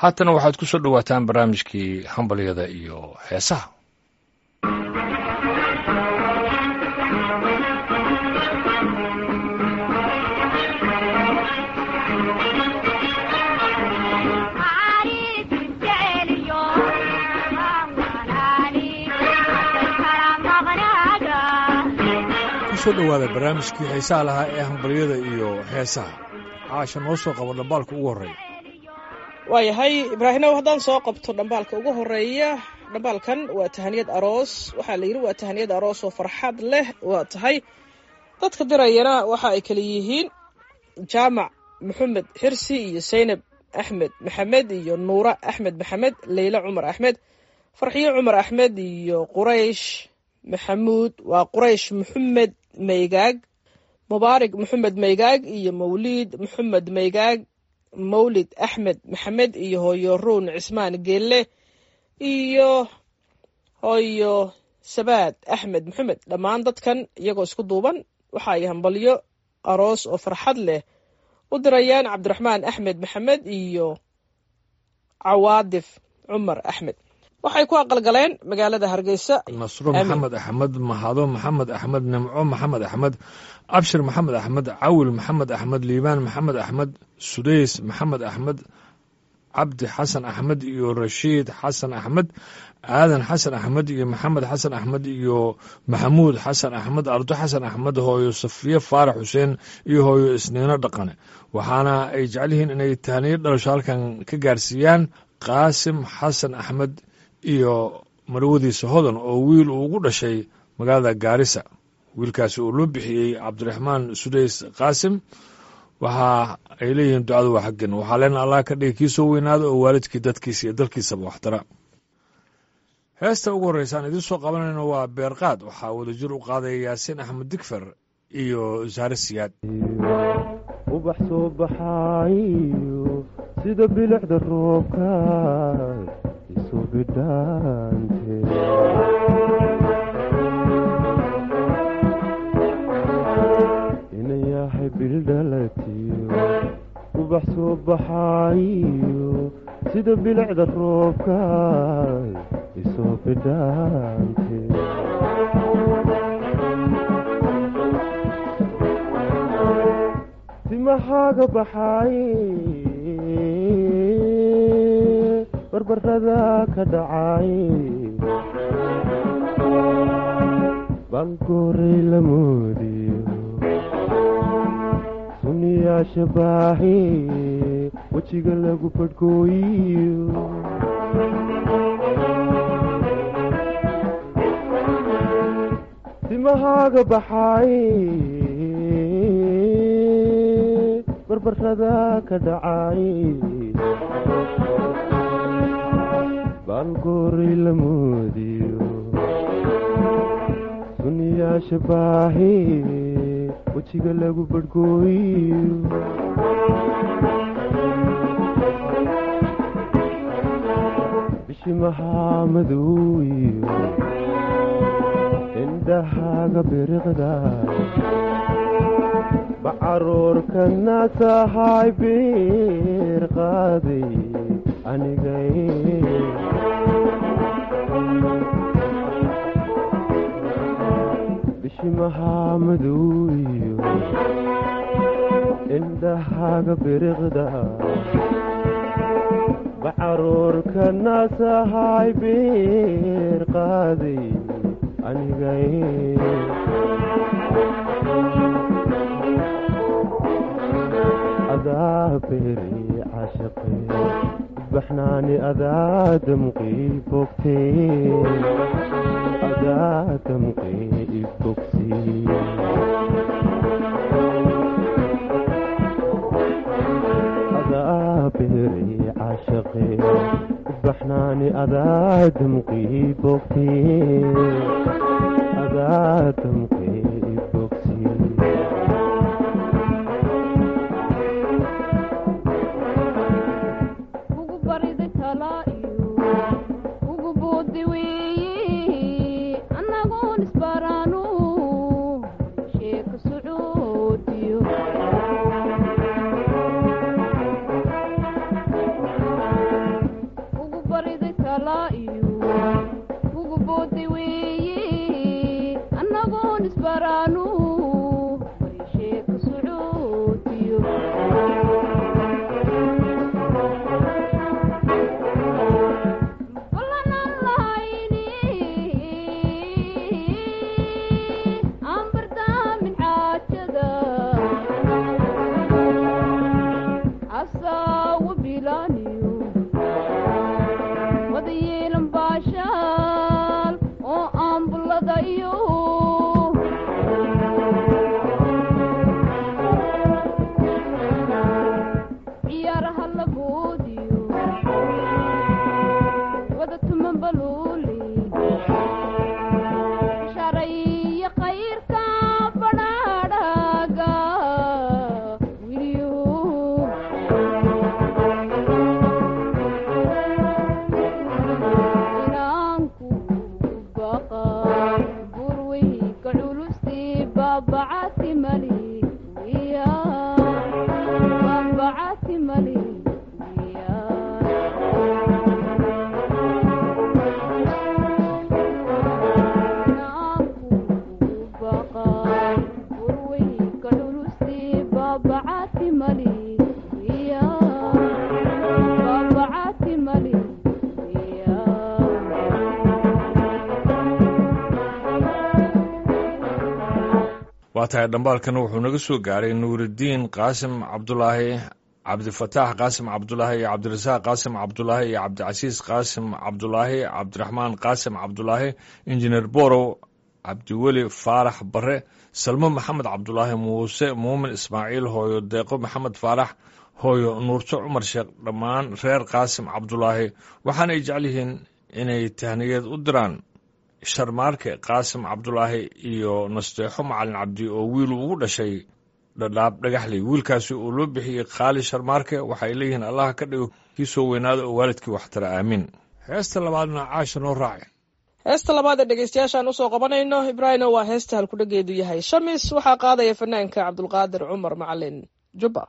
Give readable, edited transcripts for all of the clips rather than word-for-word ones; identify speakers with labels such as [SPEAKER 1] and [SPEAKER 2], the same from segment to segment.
[SPEAKER 1] haatana waxaad ku soo dhowaataan barnaamijkii hambalyada iyo heesaha. kusoo dhowaada barnaamijkii xiisaha lahaa ee hambalyada iyo heesaha. caasha noo soo qabo dhambaalka ugu horreeya.
[SPEAKER 2] waayahay ibraahimow, haddaan soo qabto dhambaalka ugu horeeya. dhambaalkan waa tahaniyad aroos. waxaa la yidhi waa tahaniyad aroos oo farxad leh. waa tahay dadka dirayana waxa ay kala yihiin jaamac maxamed xirsi iyo saynab axmed maxamed iyo nuura axmed maxamed, leyla cumar axmed, farxiyo cumar axmed iyo quraysh maxamuud. waa quraysh maxamed maygaag, mubaarig maxamed maygaag iyo mawliid maxamed maygaag, mawlid axmed maxamed iyo hooyo ruun cismaan geelle iyo hooyo sabaad axmed maxamed. dhammaan dadkan iyagoo isku duuban waxa ay hambalyo aroos oo farxad leh u dirayaan cabdiraxmaan axmed maxamed iyo cawaadif cumar axmed. waxay ku aqalgaleen magaalada hargeysa.
[SPEAKER 1] nasro maxamed axmed, mahado maxamed axmed, nimco maxamed axmed, abshir maxamed axmed, cawil maxamed axmed, liibaan maxamed axmed, sudays maxamed axmed, cabdi xasan axmed iyo rashiid xasan axmed, aadan xasan axmed iyo maxamed xasan axmed iyo maxamuud xasan axmed, ardo xasan axmed, hooyo safiye faarax xuseen iyo hooyo isniino dhaqane. waxaana ay jecel yihiin inay tahaniyo dhalasho halkan ka gaarsiiyaan qaasim xasan axmed iyo marwadiisa hodan oo wiil uu ugu dhashay magaalada gaarisa. wiilkaasi uu loo bixiyey cabdiraxmaan sudays qaasim. waxa ay leeyihiin ducadu waa xaggan. waxaa leen allah ka dhigi kii soo weynaada oo waalidkii dadkiisa iyo dalkiisaba waxtara. heesta ugu horreysaan idiin soo qabanayno waa beerqaad. waxaa wadajir u qaadaya yaasiin axmed digfer iyo saare siyaad.
[SPEAKER 3] ubax soo baxaayo sida bilicda roobka isoo bidhaante, ina yahay bildhalatiyo ubax soo baxaayo sida bilicda roobka isoo bidhaante. timahaaga baxaaye barbarada ka dhacaaye baalgooray la moodiyo sunniyaasha baahi wejiga lagu badhgooyiyo timahaaga baxaaye barbarada ka dhacay baalgooray la moodiyo sunniyaasha baahi wejiga lagu badhgooyiyo bishimahaa madooyo indhahaaga biriqda bacaruurka naasahay biir qaaday anigay bishimahaa madooyo indhahaaga biriqda bacaruurka naasahay biir qaaday anigay adaa beeri caashaqe baxnaani adaa damqii bogtee adaa damqii ibogsi adaa beeri caashaqe baxnaani adaa damqii bogtee adaa damqii ibogsi
[SPEAKER 1] waa tahay dhambaalkan wuxuu naga soo gaaray nuuridiin qaasim cabdulaahi, cabdifataax qaasim cabdulaahi iyo cabdirasaaq qaasim cabdulaahi iyo cabdicasiis qaasim cabdulaahi, cabdiraxmaan qaasim cabdulaahi, injineer borow, cabdiweli faarax bare, salmo maxamed cabdulaahi, muuse muumin ismaaciil, hooyo deeqo maxamed faarax, hooyo nuurto cumar sheekh, dhammaan reer qaasim cabdulaahi waxaanay jecel yihiin inay tahniyad u diraan sharmaarke qaasim cabdulaahi iyo nasteexo macalin cabdi oo wiil ugu dhashay dhadhaab dhagaxley. wiilkaasi uu loo bixiyey qaali sharmaarke. waxay leeyihiin allah ka dhigo kii soo weynaada oo waalidkii waxtara aamiin. heesta labaadna caasha noo raaci.
[SPEAKER 2] heesta labaad ee dhegeystayaashaan usoo qabanayno ibraahino waa heesta halkudhageedu yahay shamis. waxaa qaadaya fanaanka cabdulqaadir cumar macalin jubba.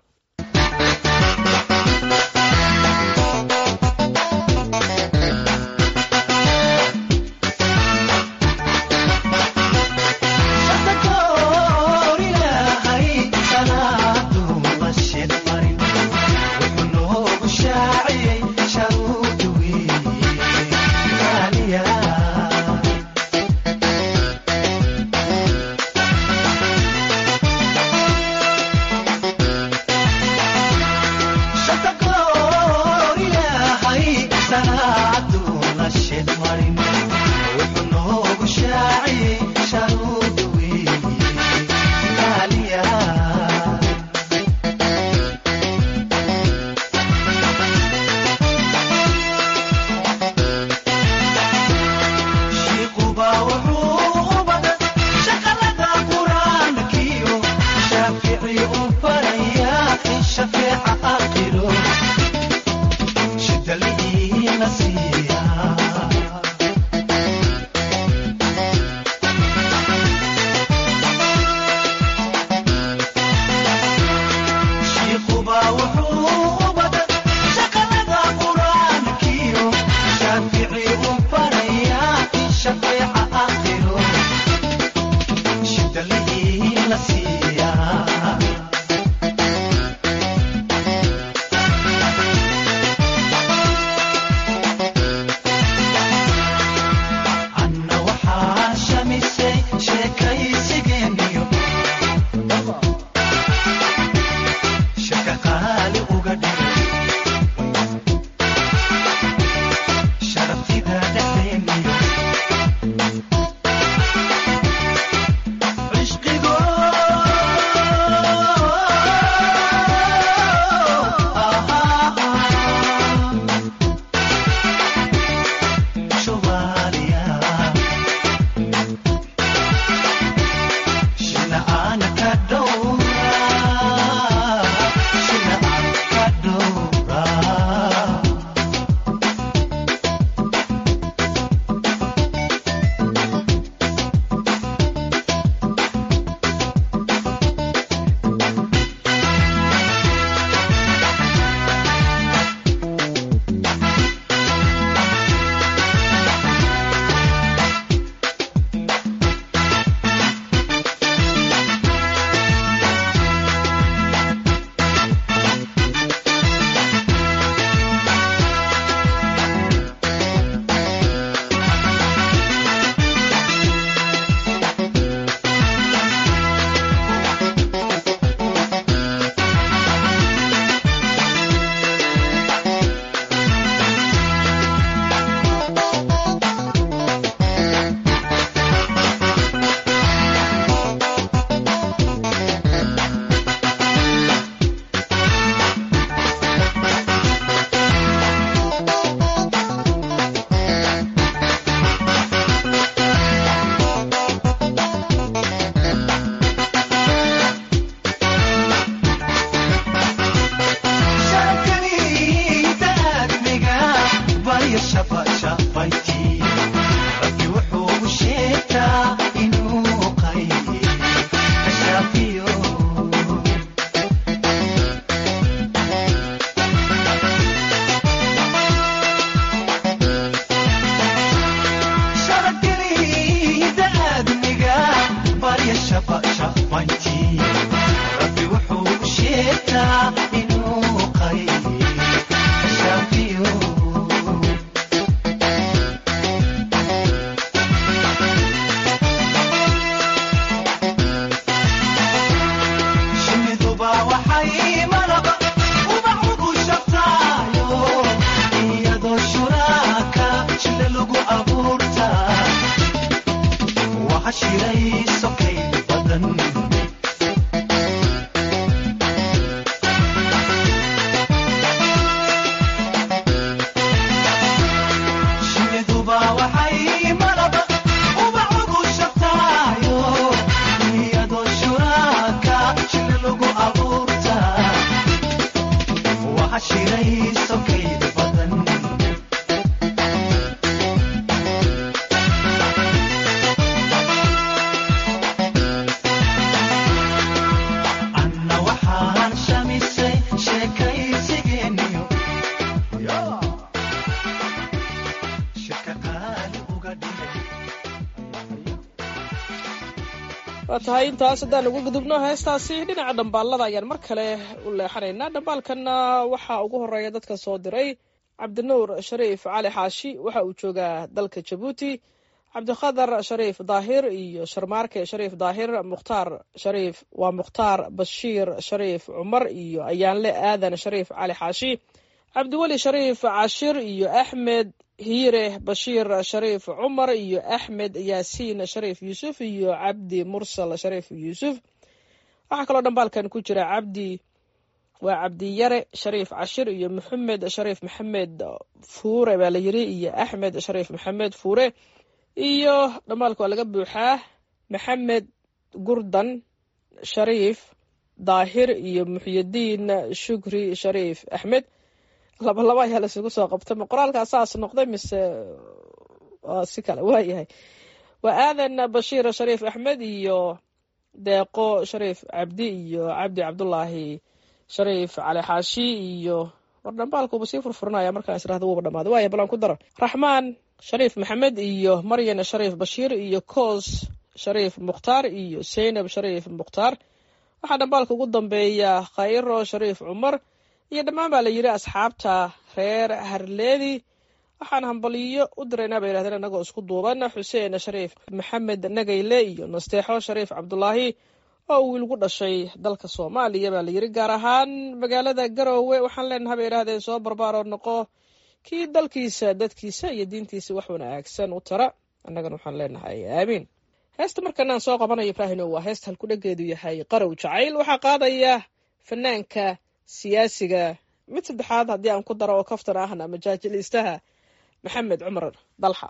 [SPEAKER 2] waa tahay intaas haddaan ugu gudubno heestaasi dhinaca dhambaalada ayaan mar kale u leexanaynaa. dhambaalkanna waxaa ugu horeeya dadka soo diray cabdinuur shariif cali xaashi, waxa uu joogaa dalka jabuuti. cabdikhadar shariif daahir iyo sharmaarke shariif daahir, mukhtaar shariif waa mukhtaar bashiir shariif cumar iyo ayaanle aadan shariif cali xaashi, cabdiweli shariif cashir iyo axmed hiire bashiir shariif cumar iyo axmed yaasiin shariif yuusuf iyo cabdi mursal shariif yuusuf. waxaa kaloo dhambaalkan ku jira waa cabdiyare shariif cashir iyo maxamed shariif maxamed fuure baa la yiri iyo axmed shariif maxamed fuure, iyo dhambaalka waa laga buuxaa maxamed gurdan shariif daahir iyo muxyidiin shukri shariif axmed. laba ayaa laisugu soo qabtay, ma qoraalkaa saas noqday mise si kale? waayahay, waa aadan bashiir shariif axmed iyo deeqo shariif cabdi iyo cabdi cabdulaahi shariif cali xaashi iyo war dhambaalkuuba sii furfuranaya markaan israhda wuuba dhamaaday. waaya balan ku daro raxmaan shariif maxamed iyo maryan shariif bashiir iyo koos shariif mukhtaar iyo zaynab shariif mukhtaar. waxaa dhambaalka ugu dambeeya khayro shariif cumar iyo dhammaan baa la yidhi asxaabta reer harleedi. waxaan hambaliyo u diraynaa bay yidhahdeen annagoo isku duuban xuseen shariif maxamed nagayle iyo nasteexo shariif cabdulaahi oo wiilgu dhashay dalka soomaaliya baa la yidhi, gaar ahaan magaalada garoowe. waxaan leenahay bay yidhahdeen soo barbaaroo noqo kii dalkiisa dadkiisa iyo diintiisa wax wanaagsan u tara. annagana waxaan leenahay aamiin. heesta markanaan soo qabanayo ibraahino waa heesta halkudhageedu yahay qarow jacayl. waxaa qaadaya fanaanka siyaasiga mid saddexaad haddii aan ku daro oo kaftan ahna majaajiliistaha maxamed cumar dalxa.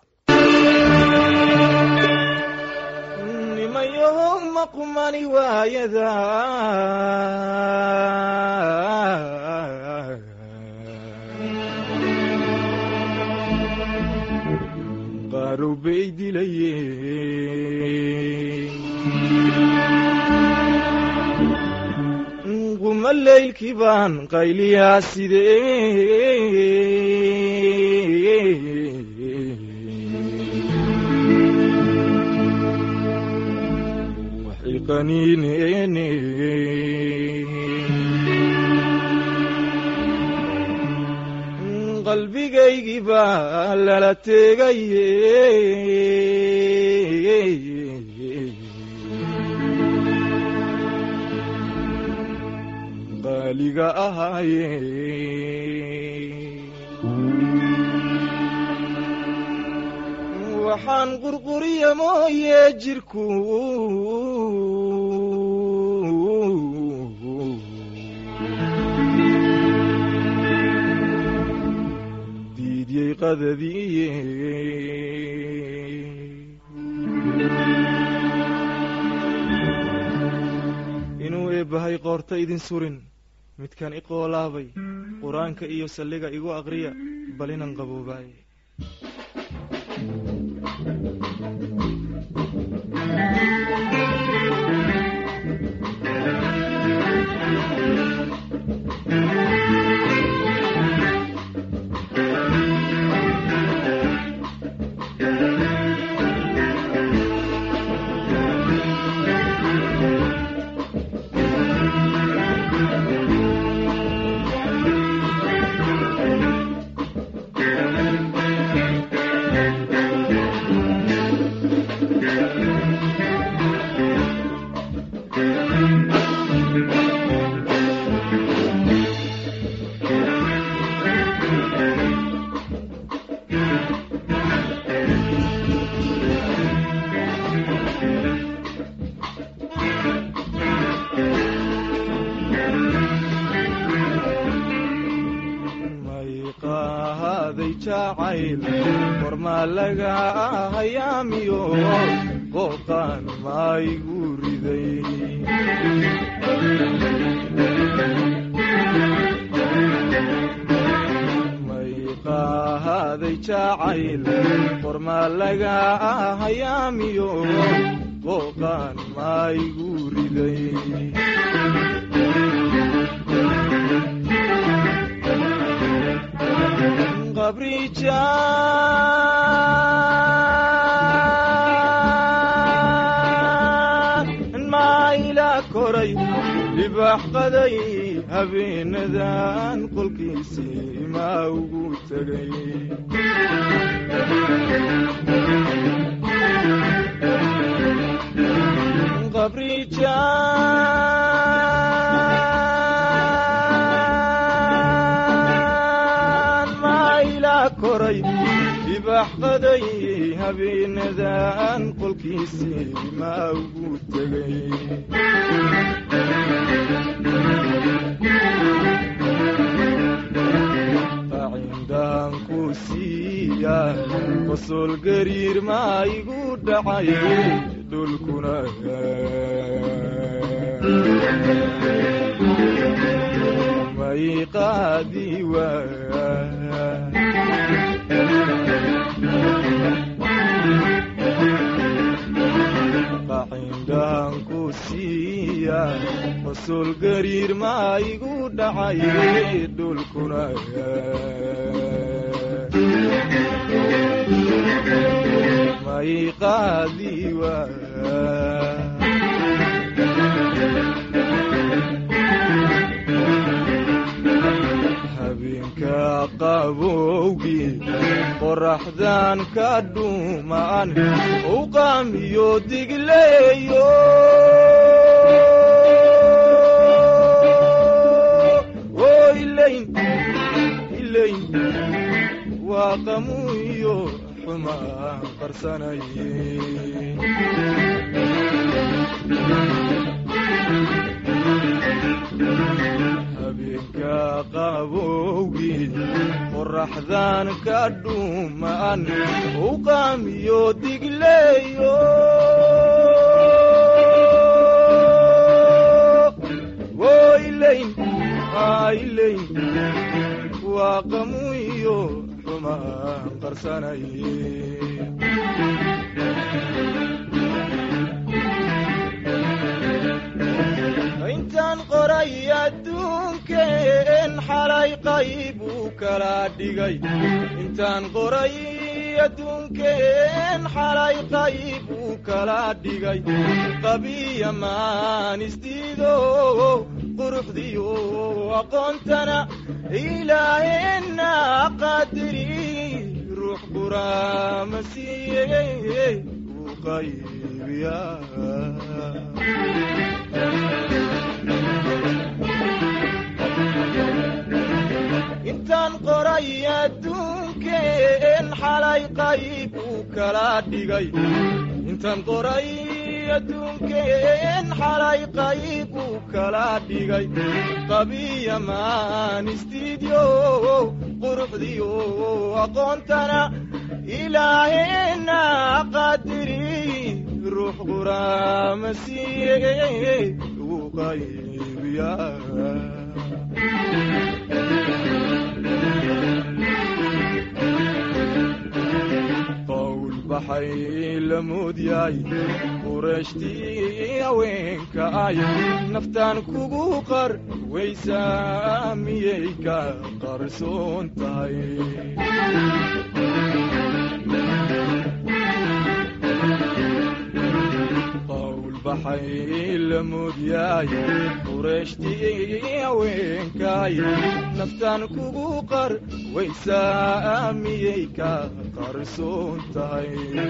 [SPEAKER 4] nimayo maqmani waayada qarow bay dilayeen quma leylkii baan qayliyaa sidee waxay qaniineene qalbigaygii baa lala teegaye qaaliga ahaaye waxaan qurquriya mooye jirku diidyey qadadiiye inuu eebbahay qoorta idin surin midkan i qoolaabay qur-aanka iyo salliga igu aqriya bal inan qaboobaaye kormaa laga hayaamiyo qooqaan maygu riday may qaaday jacayl kormaa laga hayaamiyo qooqaan maygu riday baxqaday habeenadan qolkiisii maa ugu tegay qabrijan mayla koray ibaxqaday habeenadan qolkiisii maa ugu tegay qacindaan ku siiya qosol gariir maa igu dhacay dhulkuna may qaadi qacindaan ku siiya qosol gariir maa igu dhacay dhulkuna may qaadi habeenka qabowgii qoraxdan ka dhuumaan u qaamiyo digleeyo ilayn waa qamuyo xumaan qarsanaye habeenka qabowgii qoraxdan ka dhuumaan u qaamiyo digleeyo ilayn waa qamuyo xumaan qarsanaye intaan qoray adduunkeen xalay qayb uu kala dhigay intaan qoray adduunkeen xalay qayb uu kala dhigay qabiya maan isdiido quruxdiyo aqoontana ilaaheenna qadiri ruux quraama siiyey uu qaybiya intaan qoray adduunkeen xalay qayb uu kala dhigay intaan qoray adduunkeen xalay qayb uu kala dhigay qabiya maan istiidyo quruxdiyo aqoontana ilaaheenna qadiri ruux quraama siiyey uu qaybiya qowl baxay la moodyaay qurashtii haweenka ay naftaan kugu qar waysaa miyay ka qarsoon tahay baxay la moodyaay qurashtii haweenkaay naftaan kugu qar waysaa miyay ka qarsoon tahay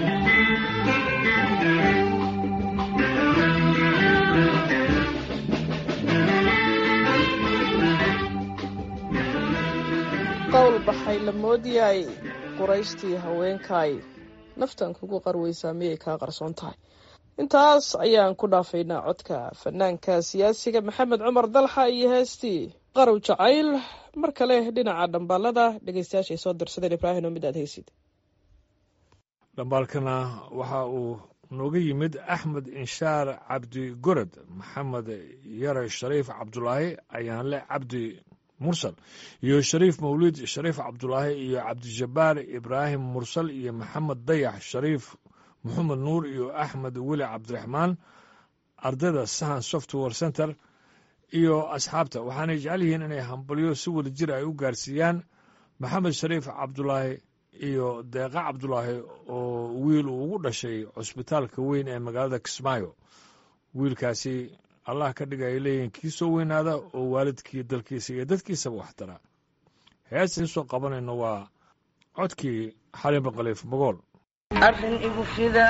[SPEAKER 2] qowl baxay la moodyaay qurayshtii haweenkaay naftaan kugu qar waysaa miyay kaa qarsoon tahay intaas ayaan ku dhaafaynaa codka fanaanka siyaasiga maxamed cumar dalxa iyo heestii qarow jacayl mar kale dhinaca dhambaalada dhegeystayaashay soo dirsadeen ibraahim oo mid aad haysid
[SPEAKER 1] dhambaalkana waxa uu nooga yimid axmed inshaar cabdi gorod maxamed yare shariif cabdulaahi ayaanle cabdi mursal iyo shariif mawlid shariif cabdulaahi iyo cabdijabbaar ibraahim mursal iyo maxamed dayax shariif moxamed nuur iyo axmed weli cabdiraxmaan ardayda sahan software center iyo asxaabta waxaanay jecel yihiin inay hambalyo si wada jir ay u gaarsiiyaan maxamed shariif cabdulaahi iyo deeqa cabdulaahi oo wiil uu ugu dhashay cusbitaalka weyn ee magaalada kismaayo wiilkaasi allah ka dhiga ay leeyihiin kii soo weynaada oo waalidkii dalkiisa iyo dadkiisaba wax tara heestii soo qabanayno waa codkii xalima khaliif magool
[SPEAKER 5] arrin igu fida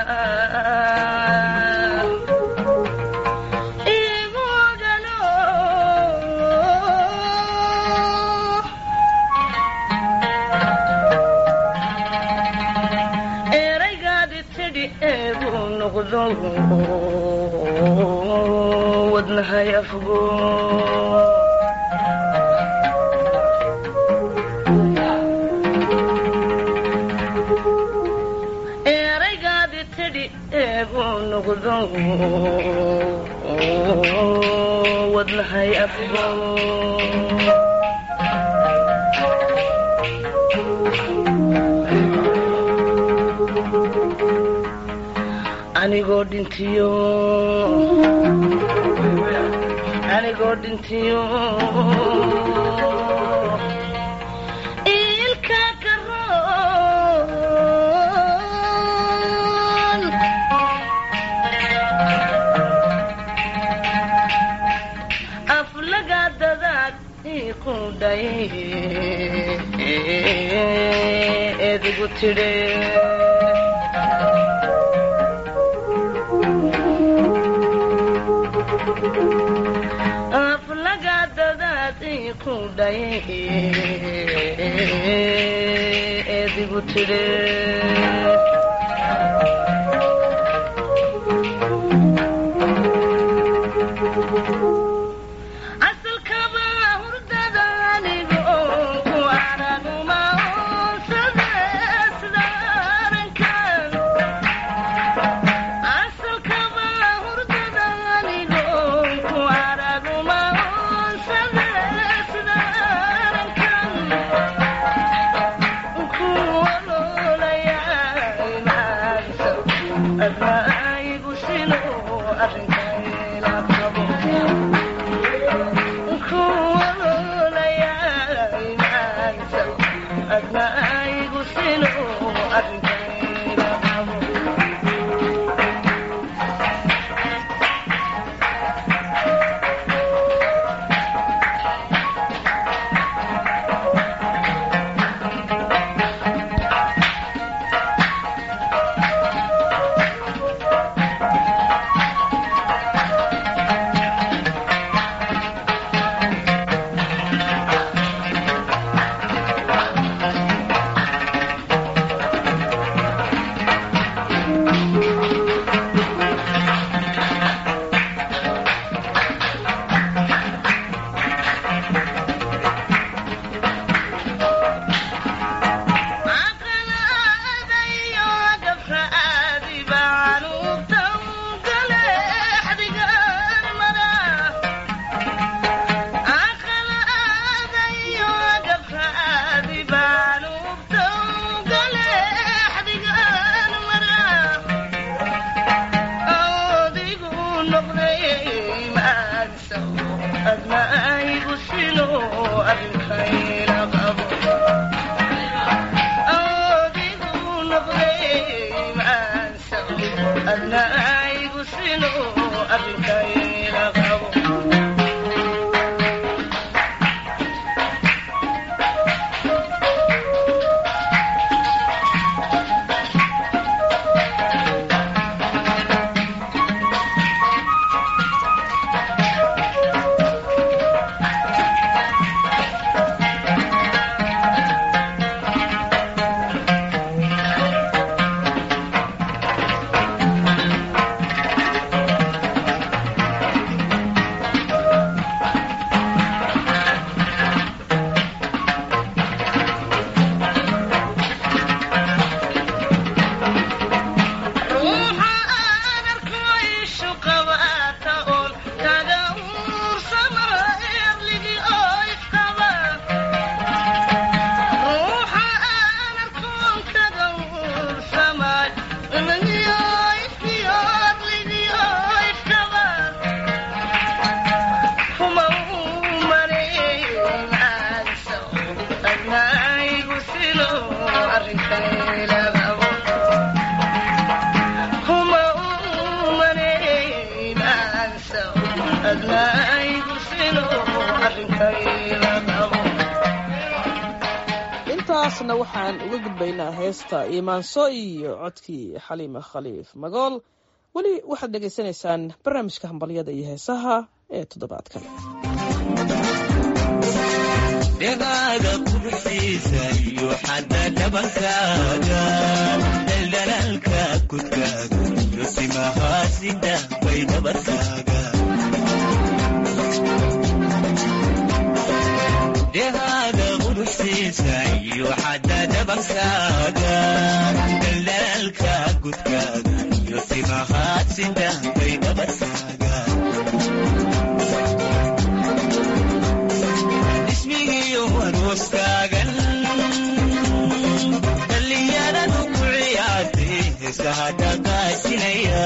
[SPEAKER 5] igudano eraygaadi tidhi eegu noqdo wadnahay afgo noqdo wadnahay afgo anigoo dhintiyo ilka karoon aflagadadaad iqudhay edigu tidhe aflagadadaad iqudhay edigu tidhe
[SPEAKER 2] waxaan uga gudbaynaa heesta iimaanso iyo codkii xaliima khaliif magool. weli waxaad dhegaysanaysaan barnaamijka hambalyada iyo heesaha ee toddobaadkan.
[SPEAKER 6] dhegaaga quruxiisa iyo xadda dhabankaaga daldalaalka kudkaaga iyo timahaasida bay dhabarkaaga dhegaaga quruxiisa iyo xadda dhabankaaga daldalaalka kudkaaga iyo timahaasida bay dhabarkaaga warwaskaagan dhallinyaradu ku ciyaartay heesaha dhaqaajinaya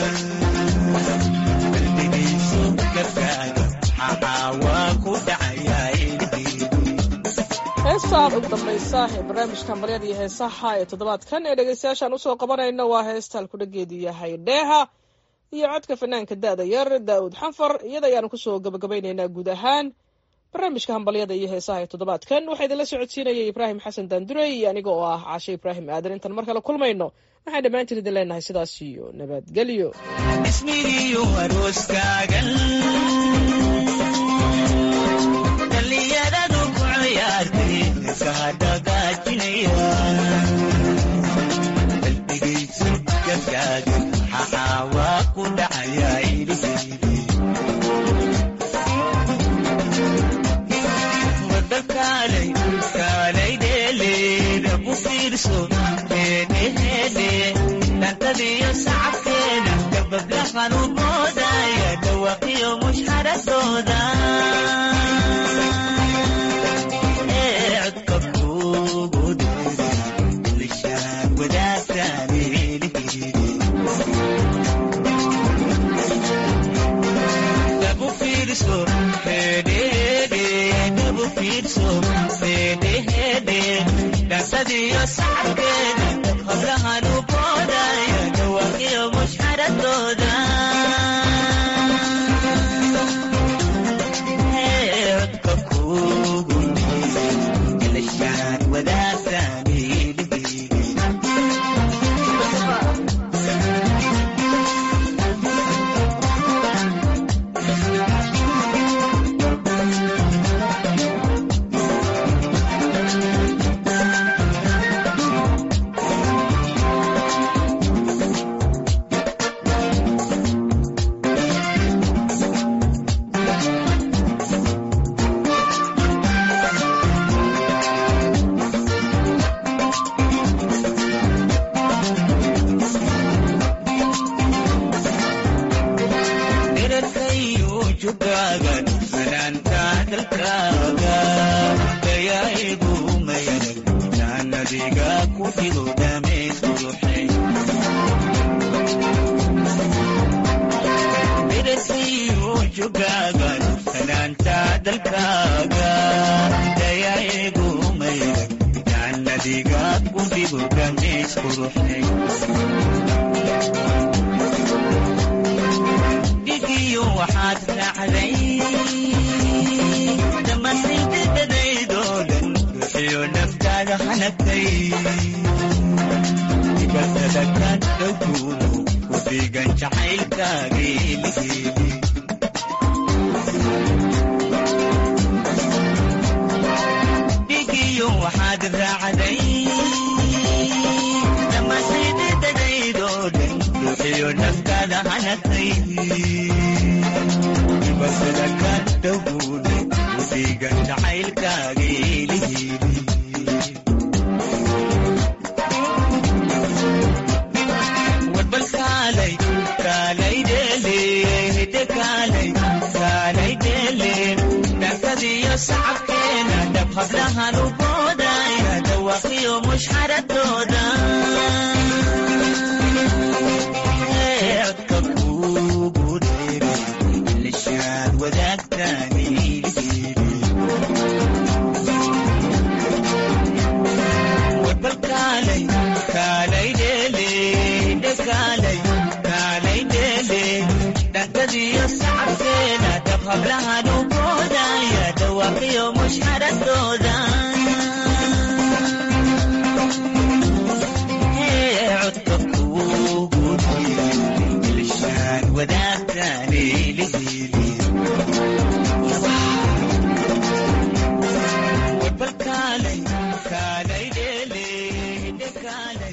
[SPEAKER 6] qalbigiisu gafkaaga xaxaawaa ku dhacayaa
[SPEAKER 2] heestaan ugu dambaysa ee barnaamijka hambalyada iyo heesaha ee toddobaadkan ee dhegaystayaashaan usoo qabanayno waa heesta halkudhageedu yahay dheeha iyo codka fanaanka da'da yar daa'uud xanfar. iyada ayaanu kusoo gabagabaynaynaa guud ahaan barnaamijka hambalyada iyo heesaha ee toddobaadkan. waxaa idinla socodsiinayay ibraahim xasan daandurey iyo aniga oo ah caashe ibraahim aadan. intaan mar kale kulmayno waxaan dhammaantiin idin leenahay sidaas iyo nabadgelyo.
[SPEAKER 6] ismigiiyo arooskaagan dhallinyaradu ku ciyaartay heesaha dhaqaajinaya qalbigaysu gafkaaga xaxaawaa ku dhacayaa kaalay dheeleeda ku fiirso heedheheedhe dhantadiyo sacabkeeda gabablahan u boodaya dhawaqiyo mushxaradooda codka kugu dheera lishaan wadaagtaan dabu fiirso heedheheedhe dabu fiirso dhansadiyo sacabkeeda hablahan u boodaya dhawaqiyo mushxaradooda codka kugu dheera lishaan wadaagtaan dhigiyo waxaad raacday dhammaantaydadaydoo dhan ruuxiyo naftaada hanagtay dibatada ka dhowguudu ku dhiigan jacaylkaageeligeeli dhigiyo waxaad raacday dhammaantaydadaydoo dhan ruuxiyo naftaada hanagtay dibatada ka dhowguudu ku dhiigan jacaylkaageeligeeli dhankadiyo sacabkeena dhab hablahan u boodaya dhawaqiyo mushxaradooda codka kugu dheera lishaan wadaagtaan warbalkaalay kaalay dheele dhankadiyo sacabkeena dhab hablahan u boodaya dhawaqiyo mushxaradooda kale